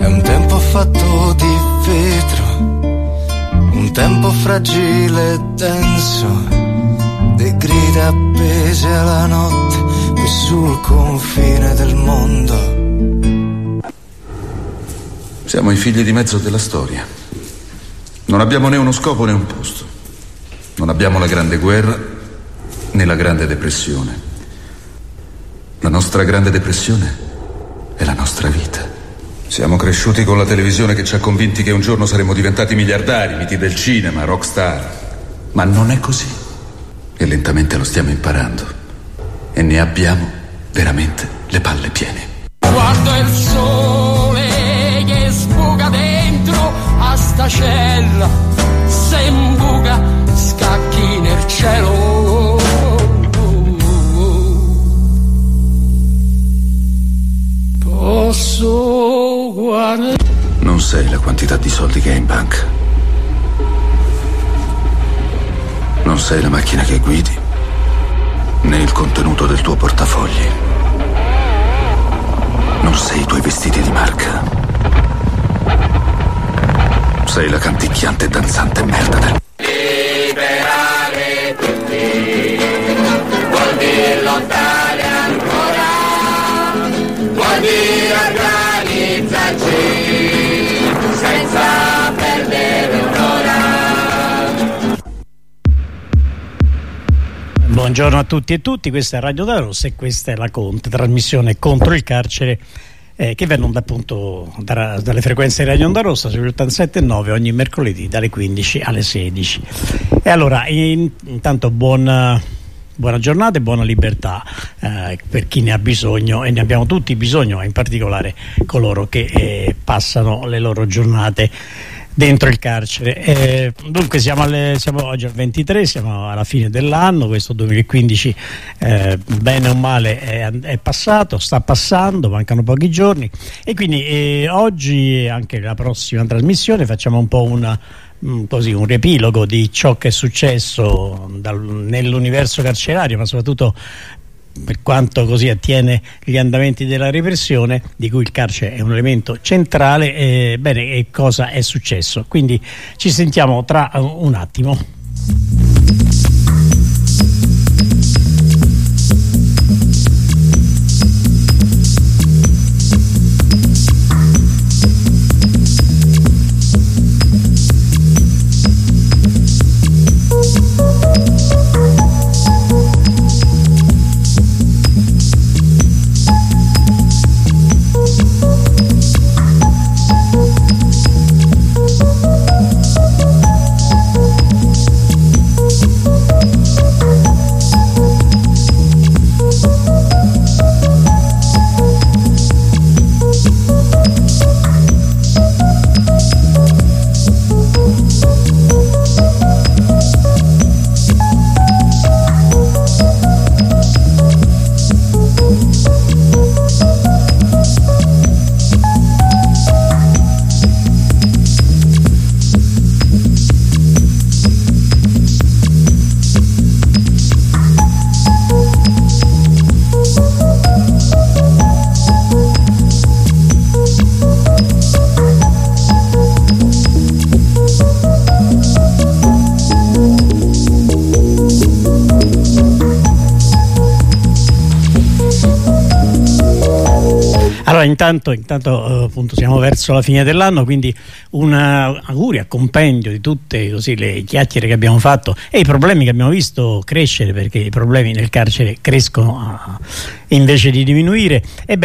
un tempo fatto di vetro, un tempo fragile e denso, de grida appese alla notte qui sul confine del mondo. Siamo i figli di mezzo della storia. Non abbiamo né uno scopo né un posto. Non abbiamo la grande guerra né la grande depressione. La nostra grande depressione è la nostra vita. Siamo cresciuti con la televisione che ci ha convinti che un giorno saremmo diventati miliardari, miti del cinema, rockstar. Ma non è così. E lentamente lo stiamo imparando. E ne abbiamo veramente le palle piene. Guardo il sole che sbuca dentro a sta cella, se imbuca scacchi nel cielo. Posso guardare. Non sai la quantità di soldi che hai in banca. Non sai la macchina che guidi, né il contenuto del tuo portafogli. Non sei i tuoi vestiti di marca. Sei la canticchiante e danzante merda del... Liberare tutti vuol dire lottare ancora, vuol dire organizzarci senza perdere un'ora. Buongiorno a tutti e tutti, questa è Radio Onda Rossa e questa è la trasmissione contro il carcere che viene onda appunto dalle frequenze di Radio Onda Rossa sugli 87.9 ogni mercoledì dalle 15 alle 16. E allora intanto buona giornata e buona libertà per chi ne ha bisogno, e ne abbiamo tutti bisogno, in particolare coloro che passano le loro giornate dentro il carcere. Dunque siamo oggi al 23, siamo alla fine dell'anno. Questo 2015 bene o male è passato, sta passando, mancano pochi giorni, e quindi oggi e anche la prossima trasmissione facciamo un po' un riepilogo di ciò che è successo nell'universo carcerario, ma soprattutto per quanto così attiene gli andamenti della repressione, di cui il carcere è un elemento centrale. E cosa è successo? Quindi ci sentiamo tra un attimo. Intanto appunto siamo verso la fine dell'anno, quindi un augurio a compendio di tutte così le chiacchiere che abbiamo fatto e i problemi che abbiamo visto crescere, perché i problemi nel carcere crescono invece di diminuire.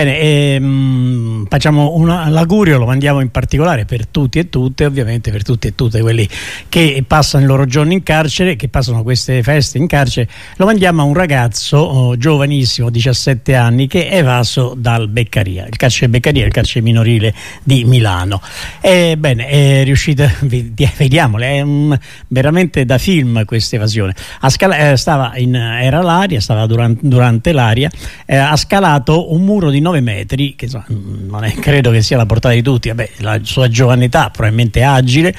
Ebbene, facciamo l'augurio, lo mandiamo in particolare per tutti e tutte, ovviamente per tutti e tutte quelli che passano i loro giorni in carcere, che passano queste feste in carcere. Lo mandiamo a un ragazzo giovanissimo, 17 anni, che è evaso dal Beccaria, il carcere Beccaria, il carcere minorile di Milano. Bene, è riuscita, vediamole, è veramente da film questa evasione. Era l'aria, stava durante l'aria, ha scalato un muro di 9 metri, che insomma, non è, credo che sia la portata di tutti. Vabbè, la sua giovane età, probabilmente agile,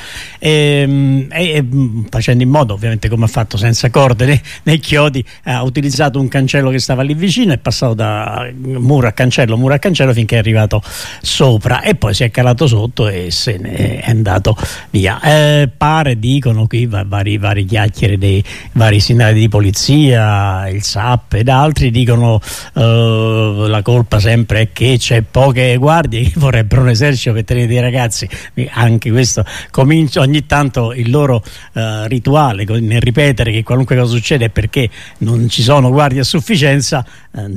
e facendo in modo, ovviamente come ha fatto, senza corde né chiodi, ha utilizzato un cancello che stava lì vicino, è passato da muro a cancello finché è arrivato sopra, e poi si è calato sotto e se ne è andato via. Pare, dicono qui vari chiacchiere dei vari sindacati di polizia, il SAP ed altri, dicono la colpa sempre è che c'è poche guardie, che vorrebbero un esercito per tenere dei ragazzi. Anche questo comincia ogni tanto il loro rituale nel ripetere che qualunque cosa succede è perché non ci sono guardie a sufficienza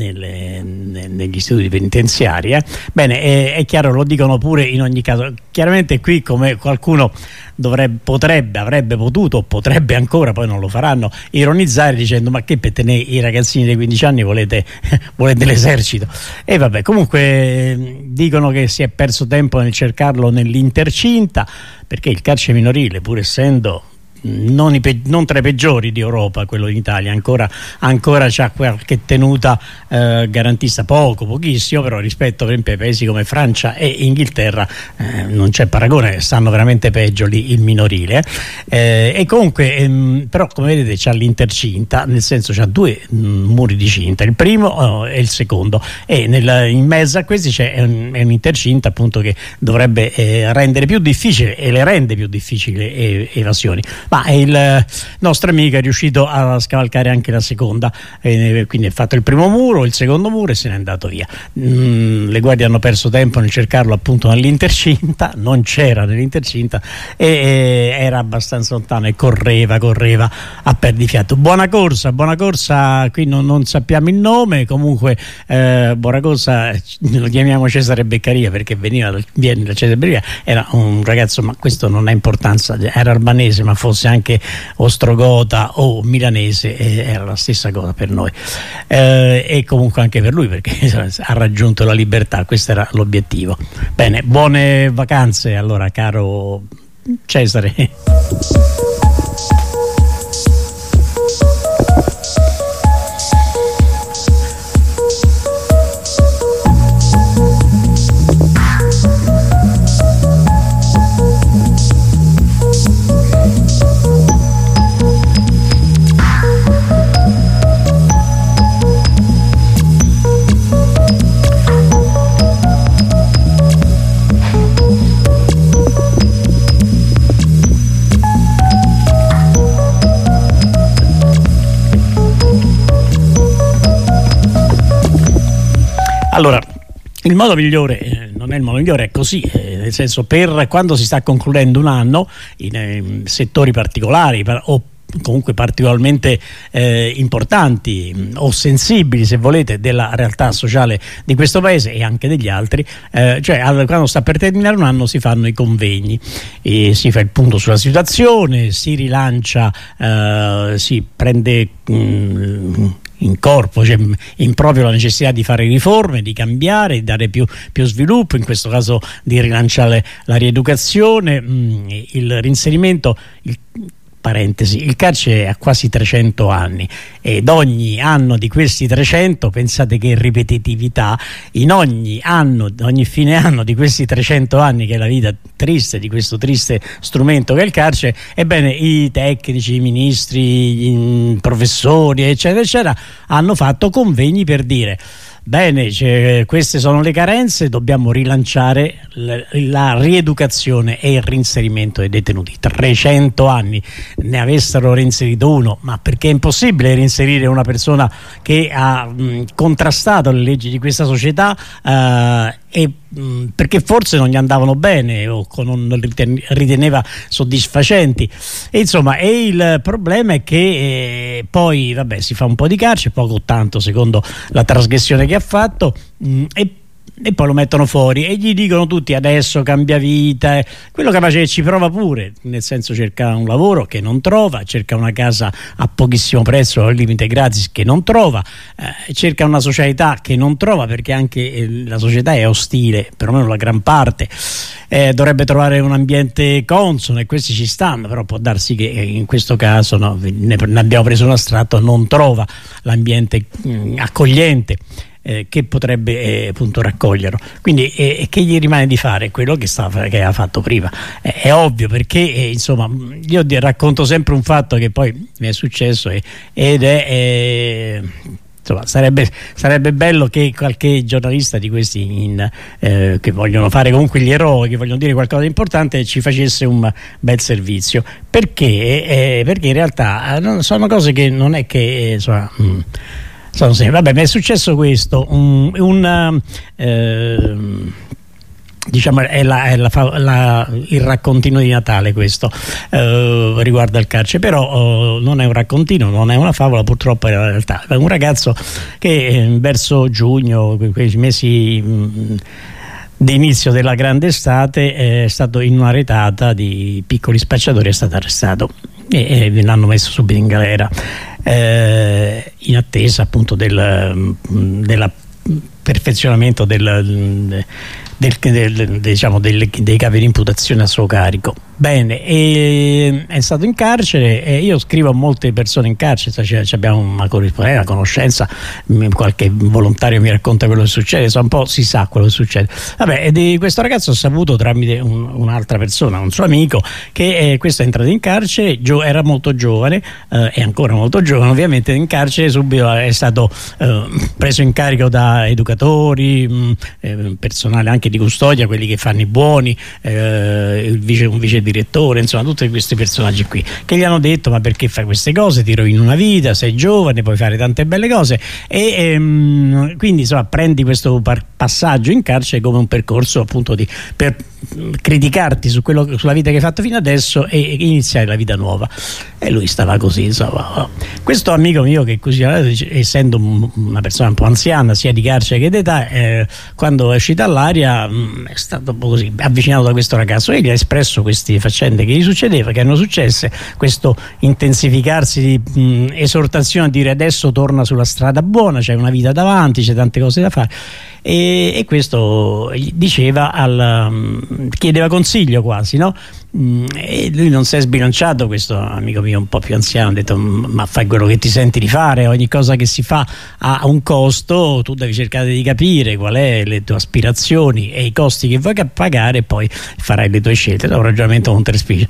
negli istituti penitenziari. Bene, è chiaro, lo dicono pure in ogni caso. Chiaramente qui, come qualcuno avrebbe potuto, potrebbe ancora, poi non lo faranno, ironizzare dicendo: ma che per tenere i ragazzini dei 15 anni volete l'esercito? E vabbè, comunque dicono che si è perso tempo nel cercarlo nell'Intercinta, perché il carcere minorile, pur essendo non tra i peggiori di Europa, quello in Italia, ancora c'ha qualche tenuta garantista, pochissimo, però rispetto per esempio ai paesi come Francia e Inghilterra non c'è paragone, stanno veramente peggio lì il minorile, e comunque però come vedete c'ha l'Intercinta, nel senso c'ha 2 muri di cinta, il primo e il secondo, e in mezzo a questi c'è un'Intercinta appunto che dovrebbe rendere più difficile, e le rende più difficili evasioni. Ma il nostro amico è riuscito a scavalcare anche la seconda, quindi ha fatto il primo muro, il secondo muro, e se n'è andato via. Le guardie hanno perso tempo nel cercarlo appunto nell'Intercinta, non c'era nell'Intercinta, e era abbastanza lontano e correva a perdifiato. Buona corsa, qui non sappiamo il nome, comunque buona corsa, lo chiamiamo Cesare Beccaria perché viene da Cesare Beccaria, era un ragazzo, ma questo non ha importanza, era albanese ma fosse anche ostrogota o milanese, era la stessa cosa per noi, e comunque anche per lui, perché ha raggiunto la libertà, questo era l'obiettivo. Bene, buone vacanze allora, caro Cesare. Allora, il modo migliore, non è il modo migliore, è così, nel senso, per quando si sta concludendo un anno in settori particolari o comunque particolarmente importanti o sensibili, se volete, della realtà sociale di questo paese e anche degli altri, cioè quando sta per terminare un anno si fanno i convegni e si fa il punto sulla situazione, si rilancia, si prende in corpo, cioè in proprio, la necessità di fare riforme, di cambiare, di dare più sviluppo, in questo caso di rilanciare la rieducazione, il reinserimento. Parentesi, il carcere ha quasi 300 anni ed ogni anno di questi 300, pensate che ripetitività, in ogni fine anno di questi 300 anni, che è la vita triste di questo triste strumento che è il carcere, ebbene i tecnici, i ministri, i professori eccetera eccetera hanno fatto convegni per dire: bene, queste sono le carenze, dobbiamo rilanciare la rieducazione e il reinserimento dei detenuti. 300 anni, ne avessero reinserito uno, ma perché è impossibile reinserire una persona che ha contrastato le leggi di questa società, e perché forse non gli andavano bene o non riteneva soddisfacenti, e insomma, e il problema è che poi vabbè, si fa un po' di carcere, poco o tanto secondo la trasgressione che ha fatto, e poi lo mettono fuori e gli dicono tutti: adesso cambia vita. Quello capace che ci prova pure, nel senso, cerca un lavoro che non trova, cerca una casa a pochissimo prezzo al limite gratis che non trova, cerca una socialità che non trova, perché anche la società è ostile, perlomeno la gran parte, dovrebbe trovare un ambiente consono, e questi ci stanno, però può darsi che in questo caso, ne abbiamo preso un astratto, non trova l'ambiente accogliente. che potrebbe appunto raccoglierlo. Quindi che gli rimane di fare? Quello che aveva fatto prima. È ovvio, perché insomma io racconto sempre un fatto che poi mi è successo ed è insomma, sarebbe bello che qualche giornalista di questi che vogliono fare comunque gli eroi, che vogliono dire qualcosa di importante, ci facesse un bel servizio, perché in realtà sono cose che non è che insomma, sono sempre. Vabbè, mi è successo questo, diciamo è il raccontino di Natale questo, riguardo al carcere, però non è un raccontino, non è una favola, purtroppo è la realtà. È un ragazzo che verso giugno, quei mesi di inizio della grande estate, è stato in una retata di piccoli spacciatori, è stato arrestato e l'hanno messo subito in galera, in attesa appunto del perfezionamento diciamo dei capi di imputazione a suo carico. Bene, è stato in carcere, e io scrivo a molte persone in carcere, abbiamo una corrispondenza, una conoscenza, qualche volontario mi racconta quello che succede, un po' si sa quello che succede. Vabbè, e di questo ragazzo ho saputo tramite un'altra persona, un suo amico, che questo è entrato in carcere, era molto giovane, è ancora molto giovane ovviamente, in carcere subito è stato preso in carico da educatori, personale anche di custodia, quelli che fanno i buoni, un vice direttore, insomma tutti questi personaggi qui che gli hanno detto: ma perché fai queste cose, ti rovini una vita, sei giovane, puoi fare tante belle cose, e quindi insomma prendi questo passaggio in carcere come un percorso appunto per criticarti sulla vita che hai fatto fino adesso e iniziare la vita nuova. E lui stava così, insomma. Questo amico mio, che così, essendo una persona un po' anziana sia di carcere che d'età, quando è uscita all'aria è stato un po' così avvicinato da questo ragazzo e gli ha espresso queste faccende che gli succedeva, che erano successe, questo intensificarsi di esortazione a dire: adesso torna sulla strada buona, c'è una vita davanti, c'è tante cose da fare, e questo diceva chiedeva consiglio quasi, no? E lui non si è sbilanciato, questo amico mio un po' più anziano, ha detto: ma fai quello che ti senti di fare, ogni cosa che si fa ha un costo, tu devi cercare di capire qual è le tue aspirazioni e i costi che vuoi pagare, e poi farai le tue scelte. È un ragionamento molto respicio.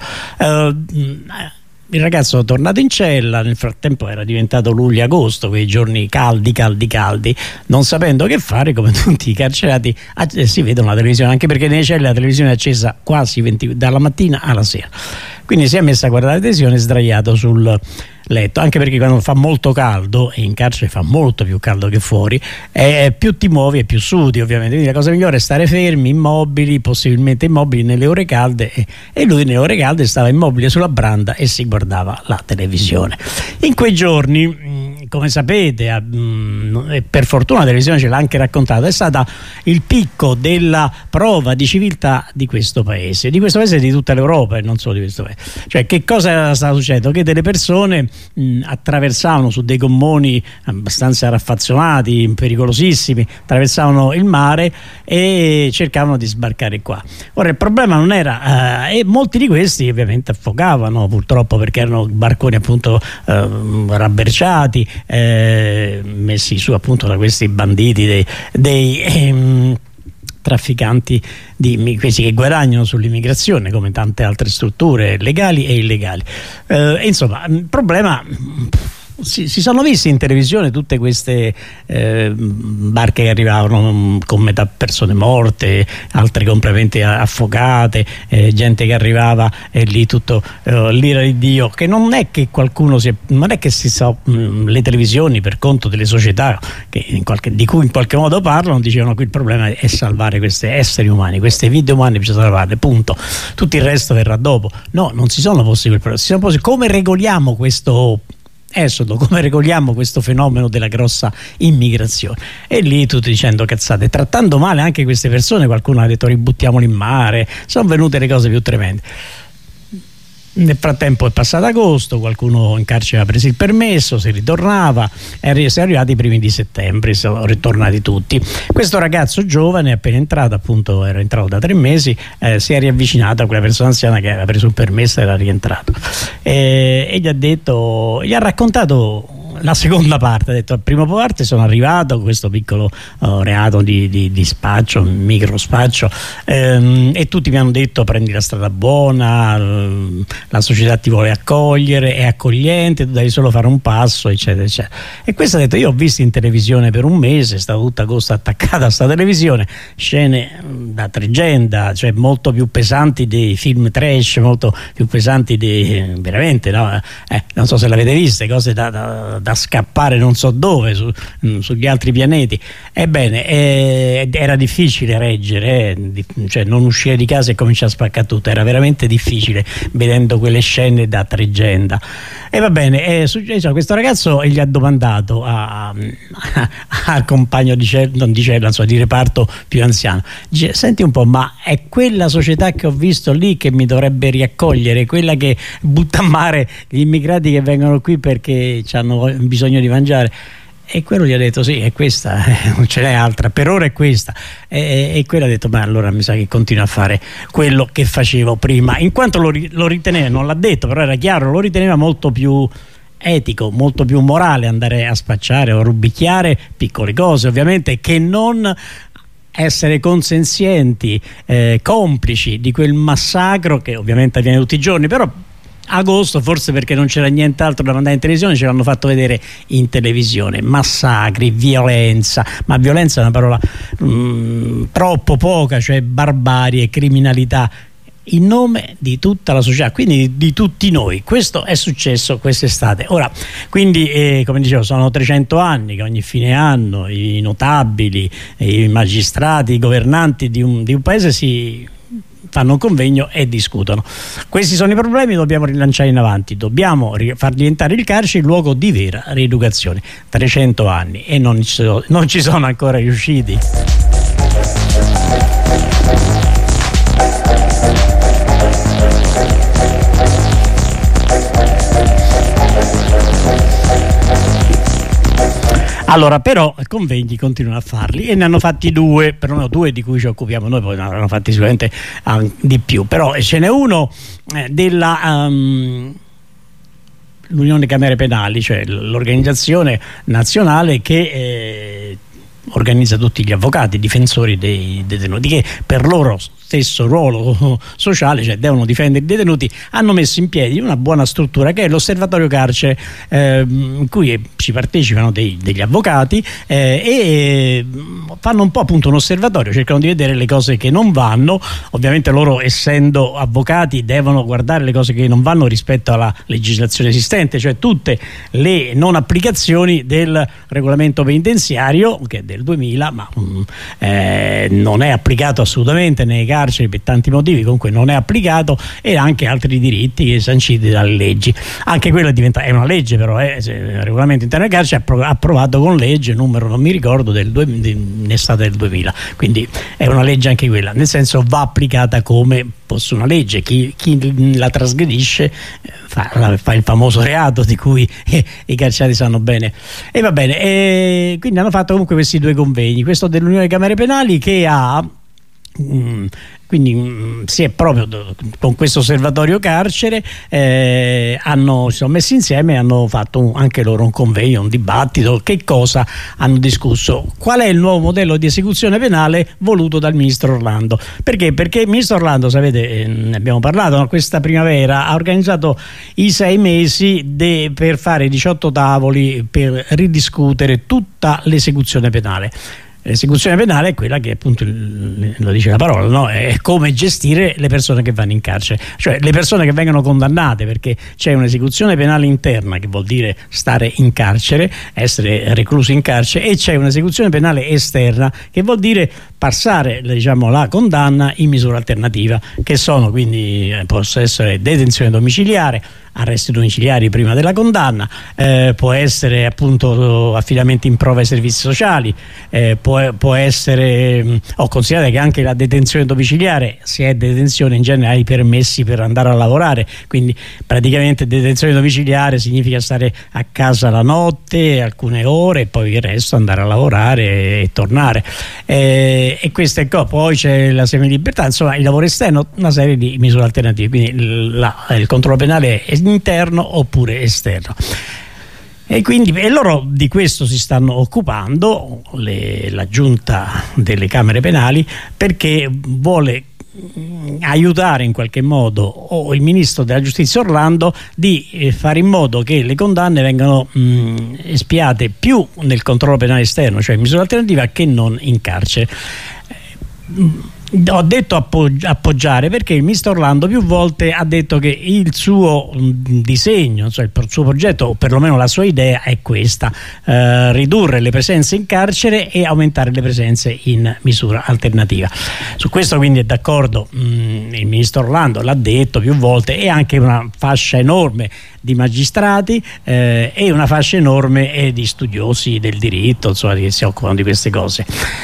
Il ragazzo è tornato in cella, nel frattempo era diventato luglio-agosto, quei giorni caldi, non sapendo che fare, come tutti i carcerati si vedono la televisione, anche perché nelle celle la televisione è accesa quasi dalla mattina alla sera. Quindi si è messo a guardare la televisione sdraiato sul letto, anche perché quando fa molto caldo, e in carcere fa molto più caldo che fuori, più ti muovi e più sudi ovviamente, quindi la cosa migliore è stare fermi, immobili, possibilmente immobili nelle ore calde, e lui nelle ore calde stava immobile sulla branda e si guardava la televisione. In quei giorni, come sapete, per fortuna la televisione ce l'ha anche raccontata, è stata il picco della prova di civiltà di questo paese e di tutta l'Europa, e non solo di questo paese. Cioè, che cosa stava succedendo? Che delle persone attraversavano su dei gommoni abbastanza raffazzonati, pericolosissimi, attraversavano il mare e cercavano di sbarcare qua. Ora il problema non era e molti di questi ovviamente affogavano, purtroppo, perché erano barconi appunto rabberciati, messi su appunto da questi banditi dei trafficanti questi che guadagnano sull'immigrazione, come tante altre strutture legali e illegali. Insomma, il problema, si sono visti in televisione tutte queste barche che arrivavano con metà persone morte, altre completamente affogate, gente che arrivava lì tutto l'ira di Dio, che non è che le televisioni, per conto delle società di cui in qualche modo parlano, dicevano che il problema è salvare questi esseri umani, queste vite umane bisogna salvarle, punto, tutto il resto verrà dopo. No, non si sono posti quel problema, come regoliamo questo esodo, come regoliamo questo fenomeno della grossa immigrazione? E lì tutti dicendo cazzate, trattando male anche queste persone. Qualcuno ha detto: ributtiamoli in mare. Sono venute le cose più tremende. Nel frattempo è passato agosto, qualcuno in carcere aveva preso il permesso, si ritornava, si è arrivati i primi di settembre, sono ritornati tutti. Questo ragazzo giovane, appena entrato, appunto era entrato da 3 mesi, si è riavvicinato a quella persona anziana che aveva preso il permesso e era rientrato, e gli ha raccontato la seconda parte, ha detto la prima parte sono arrivato con questo piccolo reato di spaccio, micro spaccio, e tutti mi hanno detto prendi la strada buona, la società ti vuole accogliere, è accogliente, tu devi solo fare un passo, eccetera eccetera. E questo ha detto io ho visto in televisione per un mese, stavo tutta agosto attaccata a sta televisione, scene da tregenda, cioè molto più pesanti dei film trash, molto più pesanti veramente, no? Non so se l'avete viste, cose da scappare non so dove, sugli altri pianeti. Ebbene, era difficile reggere, cioè non uscire di casa e cominciare a spaccare tutto, era veramente difficile vedendo quelle scene da tregenda. E va bene, questo ragazzo gli ha domandato al compagno di cella, insomma, di reparto più anziano, dice, senti un po', ma è quella società che ho visto lì che mi dovrebbe riaccogliere, quella che butta a mare gli immigrati che vengono qui perché hanno bisogno di mangiare? E quello gli ha detto sì, è questa, non ce n'è altra, per ora è questa. E quello ha detto ma allora mi sa che continua a fare quello che facevo prima, in quanto lo riteneva, non l'ha detto però era chiaro, lo riteneva molto più etico, molto più morale andare a spacciare o a rubicchiare piccole cose, ovviamente, che non essere consenzienti, complici di quel massacro che ovviamente avviene tutti i giorni. Però agosto, forse perché non c'era nient'altro da mandare in televisione, ce l'hanno fatto vedere in televisione, massacri, violenza, ma violenza è una parola troppo poca, cioè barbarie, criminalità, in nome di tutta la società, quindi di tutti noi. Questo è successo quest'estate. Ora, quindi come dicevo, sono 300 anni che ogni fine anno i notabili, i magistrati, i governanti di un paese si fanno un convegno e discutono. Questi sono i problemi, dobbiamo rilanciare in avanti, dobbiamo far diventare il carcere il luogo di vera rieducazione. 300 anni e non ci sono ancora riusciti. Allora, però convegni continuano a farli e ne hanno fatti due, perlomeno due di cui ci occupiamo noi, poi ne avranno fatti sicuramente di più, però ce n'è uno l'Unione Camere Penali, cioè l'organizzazione nazionale che organizza tutti gli avvocati, difensori dei detenuti, che per loro stesso ruolo sociale, cioè devono difendere i detenuti, hanno messo in piedi una buona struttura che è l'Osservatorio Carcere, in cui ci partecipano degli avvocati e fanno un po' appunto un osservatorio, cercano di vedere le cose che non vanno. Ovviamente loro, essendo avvocati, devono guardare le cose che non vanno rispetto alla legislazione esistente, cioè tutte le non applicazioni del regolamento penitenziario, che è del 2000, ma non è applicato assolutamente nei carceri per tanti motivi, comunque non è applicato, e anche altri diritti sanciti dalle leggi. Anche quello è una legge, però il regolamento interno del carcere è approvato con legge numero non mi ricordo in estate del 2000, quindi è una legge anche quella, nel senso va applicata come fosse una legge. Chi la trasgredisce fa il famoso reato di cui i carcerati sanno bene. E va bene, quindi hanno fatto comunque questi due convegni, questo dell'Unione Camere Penali, che ha quindi si è proprio con questo osservatorio carcere si sono messi insieme e hanno fatto anche loro un convegno, un dibattito. Che cosa hanno discusso? Qual è il nuovo modello di esecuzione penale voluto dal ministro Orlando? Perché il ministro Orlando, sapete, ne abbiamo parlato, no? Questa primavera ha organizzato i 6 mesi per fare 18 tavoli per ridiscutere tutta l'esecuzione penale. L'esecuzione penale è quella che appunto lo dice la parola, no? È come gestire le persone che vanno in carcere, cioè le persone che vengono condannate, perché c'è un'esecuzione penale interna, che vuol dire stare in carcere, essere reclusi in carcere, e c'è un'esecuzione penale esterna, che vuol dire passare, diciamo, la condanna in misura alternativa, che sono quindi possono essere detenzione domiciliare, arresti domiciliari prima della condanna, può essere appunto affidamento in prova ai servizi sociali, può essere, considerate che anche la detenzione domiciliare, se è detenzione, in genere hai i permessi per andare a lavorare, quindi praticamente detenzione domiciliare significa stare a casa la notte, alcune ore, e poi il resto andare a lavorare e tornare, e queste poi c'è la semilibertà, insomma il lavoro esterno, una serie di misure alternative, quindi il controllo penale è interno oppure esterno. E quindi loro di questo si stanno occupando, la giunta delle Camere Penali, perché vuole aiutare in qualche modo o il ministro della giustizia Orlando di fare in modo che le condanne vengano espiate più nel controllo penale esterno, cioè in misura alternativa, che non in carcere. Ho detto appoggiare perché il ministro Orlando più volte ha detto che il suo disegno, cioè il suo progetto, o perlomeno la sua idea è questa: ridurre le presenze in carcere e aumentare le presenze in misura alternativa. Su questo quindi è d'accordo il ministro Orlando, l'ha detto più volte, e anche una fascia enorme di magistrati e una fascia enorme di studiosi del diritto, insomma, che si occupano di queste cose.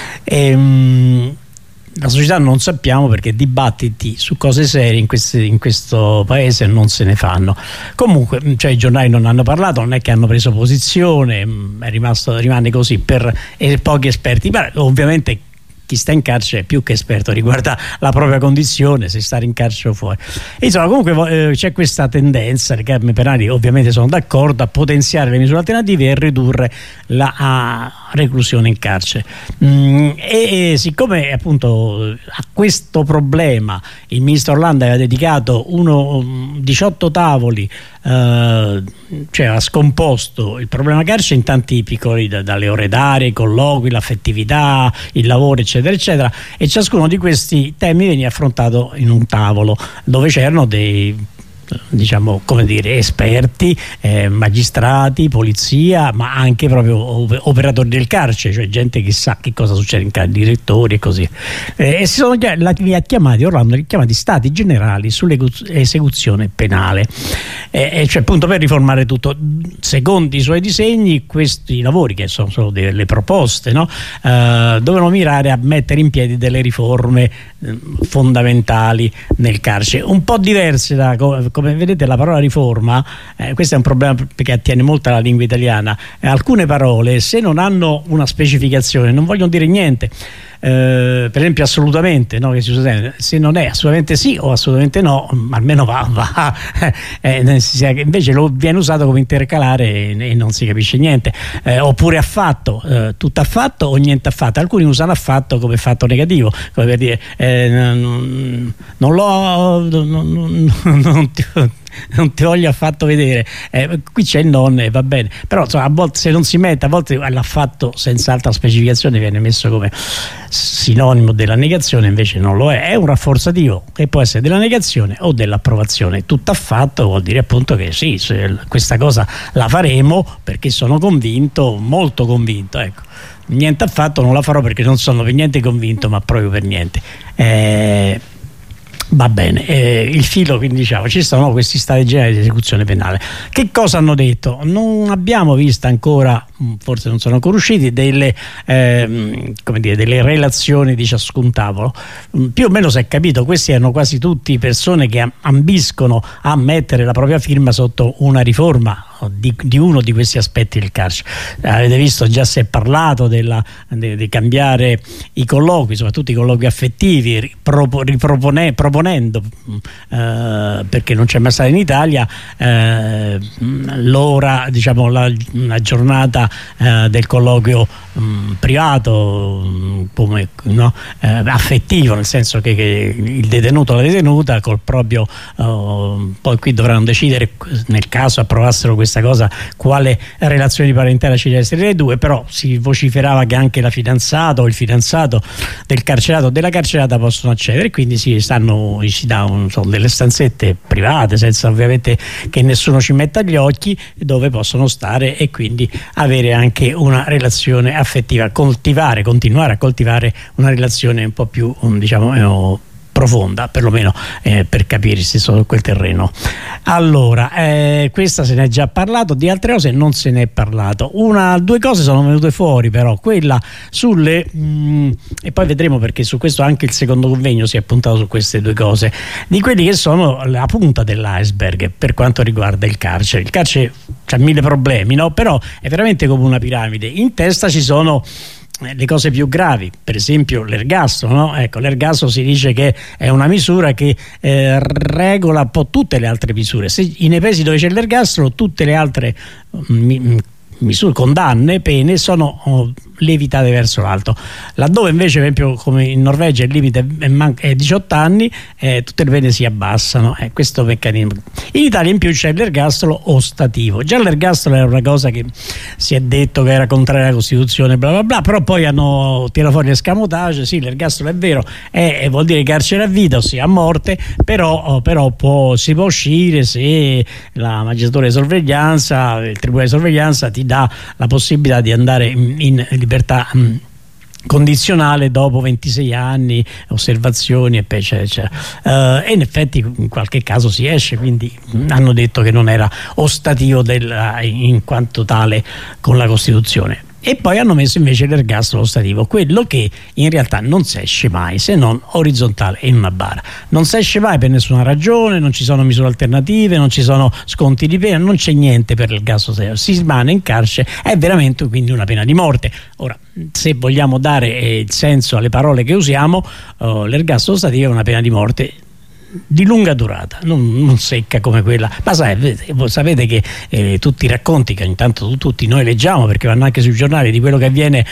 La società non sappiamo, perché dibattiti su cose serie in questo paese non se ne fanno. Comunque, cioè, i giornali non hanno parlato, non è che hanno preso posizione, rimane così per pochi esperti. Ma ovviamente chi sta in carcere è più che esperto, riguarda la propria condizione, se stare in carcere o fuori. E insomma, comunque c'è questa tendenza, le Camere Penali ovviamente sono d'accordo, a potenziare le misure alternative e ridurre la reclusione in carcere. E siccome appunto a questo problema il ministro Orlando aveva dedicato 18 tavoli, cioè ha scomposto il problema carcere in tanti piccoli, dalle ore d'aria, i colloqui, l'affettività, il lavoro, eccetera eccetera, e ciascuno di questi temi veniva affrontato in un tavolo dove c'erano dei, diciamo, come dire, esperti, magistrati, polizia, ma anche proprio operatori del carcere, cioè gente che sa che cosa succede in carcere, direttori e così. E si sono chiamati, Orlando li ha chiamati stati generali sull'esecuzione penale, cioè appunto per riformare tutto. Secondo i suoi disegni, questi lavori, che sono solo delle proposte, no? Dovevano mirare a mettere in piedi delle riforme fondamentali nel carcere, un po' diverse da come vedete. La parola riforma, questo è un problema perché attiene molto alla lingua italiana. Alcune parole, se non hanno una specificazione, non vogliono dire niente. Per esempio assolutamente, no, che si usa sempre. Se non è assolutamente sì o assolutamente no, almeno va. Invece viene usato come intercalare e non si capisce niente. Oppure affatto, tutto affatto o niente affatto. Alcuni usano affatto come fatto negativo, come per dire non ti voglio affatto vedere, qui c'è il non e va bene, però insomma, a volte se non si mette, a volte l'affatto senza altra specificazione viene messo come sinonimo della negazione, invece non lo è un rafforzativo che può essere della negazione o dell'approvazione. Tutto affatto vuol dire appunto che sì, questa cosa la faremo perché sono convinto, molto convinto, ecco. Niente affatto non la farò perché non sono per niente convinto, ma proprio per niente. Va bene, il filo, quindi diciamo, ci sono questi stati generali di esecuzione penale. Che cosa hanno detto? Non abbiamo visto ancora, forse non sono ancora usciti, delle relazioni di ciascun tavolo. Più o meno si è capito, questi erano quasi tutti persone che ambiscono a mettere la propria firma sotto una riforma di uno di questi aspetti del carcere. Avete visto, già si è parlato di cambiare i colloqui, soprattutto i colloqui affettivi, proponendo perché non c'è mai stata in Italia l'ora, diciamo la giornata del colloquio privato, come, no? Affettivo, nel senso che il detenuto o la detenuta col proprio poi qui dovranno decidere, nel caso approvassero questa cosa, quale relazione di parentela ci deve essere le due, però si vociferava che anche la fidanzata o il fidanzato del carcerato o della carcerata possono accedere, quindi si dà delle stanzette private senza ovviamente che nessuno ci metta gli occhi, dove possono stare e quindi avere anche una relazione affettiva, continuare a coltivare una relazione un po' più profonda, perlomeno per capirsi su quel terreno. Allora, questa se ne è già parlato, di altre cose non se ne è parlato. Due cose sono venute fuori, però, quella sulle e poi vedremo, perché su questo anche il secondo convegno si è puntato su queste due cose, di quelli che sono la punta dell'iceberg per quanto riguarda il carcere. Il carcere c'ha mille problemi, no? Però è veramente come una piramide. In testa ci sono le cose più gravi, per esempio l'ergastolo, no? Ecco, l'ergastolo si dice che è una misura che regola un po' tutte le altre misure. Se nei paesi dove c'è l'ergastolo, tutte le altre condanne, pene sono lievitate verso l'alto. Laddove invece, per esempio, come in Norvegia il limite è 18 anni, tutte le pene si abbassano. Questo meccanismo. In Italia in più c'è l'ergastolo ostativo. Già l'ergastolo era una cosa che si è detto che era contraria alla Costituzione, bla bla bla, però poi hanno tirato fuori l'escamotage. Sì, l'ergastolo è vero, vuol dire carcere a vita, ossia a morte, però si può uscire se la magistratura di sorveglianza, il tribunale di sorveglianza ti dà la possibilità di andare in libertà condizionale dopo 26 anni, osservazioni eccetera eccetera. E in effetti in qualche caso si esce, quindi hanno detto che non era ostativo in quanto tale con la Costituzione. E poi hanno messo invece l'ergastolo ostativo, quello che in realtà non si esce mai se non orizzontale in una bara. Non si esce mai per nessuna ragione, non ci sono misure alternative, non ci sono sconti di pena, non c'è niente per l'ergastolo ostativo. Si rimane in carcere, è veramente quindi una pena di morte. Ora, se vogliamo dare il senso alle parole che usiamo, l'ergastolo ostativo è una pena di morte di lunga durata, non secca come quella, ma sapete che tutti i racconti che ogni tanto tutti noi leggiamo, perché vanno anche sui giornali, di quello che avviene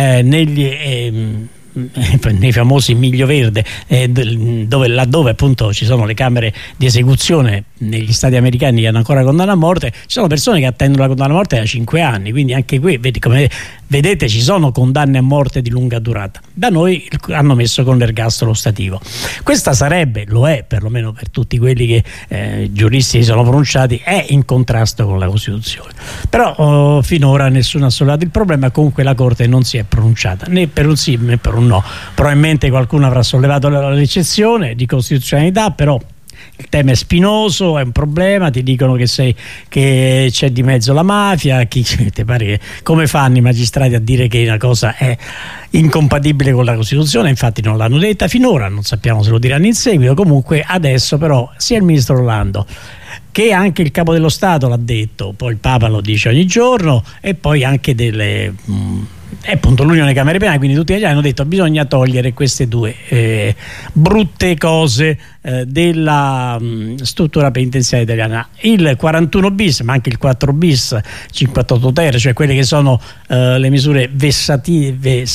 nei famosi Miglio Verde, laddove appunto ci sono le camere di esecuzione negli stati americani che hanno ancora condanna a morte, ci sono persone che attendono la condanna a morte da 5 anni, quindi anche qui come vedete ci sono condanne a morte di lunga durata. Da noi hanno messo con l'ergastolo ostativo. Questa lo è perlomeno per tutti quelli che giuristi si sono pronunciati, è in contrasto con la Costituzione, però finora nessuno ha sollevato il problema. Comunque la Corte non si è pronunciata né per un sì né per un no. Probabilmente qualcuno avrà sollevato l'eccezione di costituzionalità, però il tema è spinoso, è un problema, ti dicono che c'è di mezzo la mafia, ti pare, come fanno i magistrati a dire che una cosa è incompatibile con la Costituzione? Infatti non l'hanno detta finora, non sappiamo se lo diranno in seguito. Comunque adesso però sia il ministro Orlando che anche il capo dello Stato l'ha detto, poi il Papa lo dice ogni giorno, e poi anche appunto l'Unione Camere Penali, quindi tutti gli italiani hanno detto bisogna togliere queste due brutte cose della struttura penitenziaria italiana, il 41 bis ma anche il 4 bis 58 ter, cioè quelle che sono le misure vessative,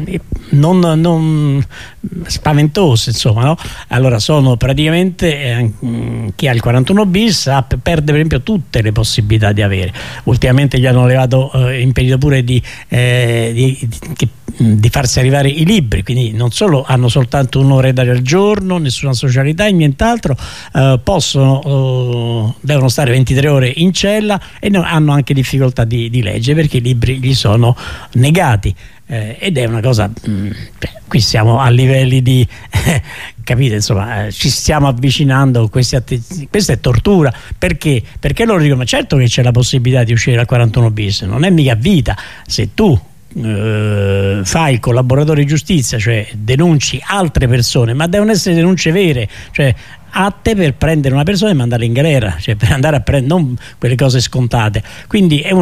non spaventose, insomma, no? Allora sono praticamente chi ha il 41 bis perde per esempio tutte le possibilità di avere. Ultimamente gli hanno levato impedito pure di farsi arrivare i libri, quindi non solo hanno soltanto un'ora al giorno, nessuna socialità e nient'altro, devono stare 23 ore in cella e hanno anche difficoltà di leggere perché i libri gli sono negati. Ed è una cosa, qui siamo a livelli di capite, insomma, ci stiamo avvicinando, questa è tortura. Perché loro dicono ma certo che c'è la possibilità di uscire dal 41 bis, non è mica vita. Se tu fai il collaboratore di giustizia, cioè denunci altre persone, ma devono essere denunce vere, cioè atte per prendere una persona e mandarla in galera, cioè per andare a prendere, non quelle cose scontate. Quindi è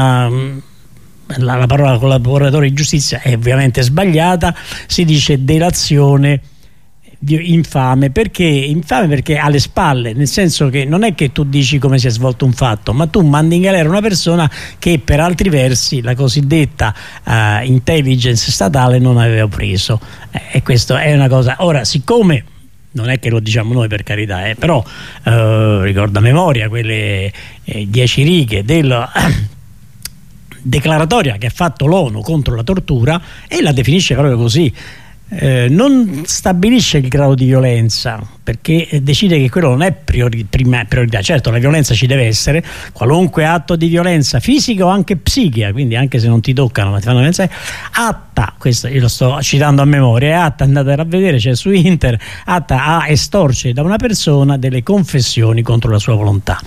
la parola collaboratore di giustizia è ovviamente sbagliata, si dice delazione infame. Perché infame? Perché alle spalle, nel senso che non è che tu dici come si è svolto un fatto, ma tu mandi in galera una persona che per altri versi la cosiddetta intelligence statale non aveva preso, e questo è una cosa. Ora, siccome non è che lo diciamo noi, per carità, però ricordo a memoria quelle 10 righe della declaratoria che ha fatto l'ONU contro la tortura, e la definisce proprio così. Non stabilisce il grado di violenza, perché decide che quello non è priorità. Certo, la violenza ci deve essere, qualunque atto di violenza fisica o anche psichica, quindi anche se non ti toccano ma ti fanno violenza, atta, questo io lo sto citando a memoria, è atta, andate a vedere, c'è su Inter, atta a estorcere da una persona delle confessioni contro la sua volontà.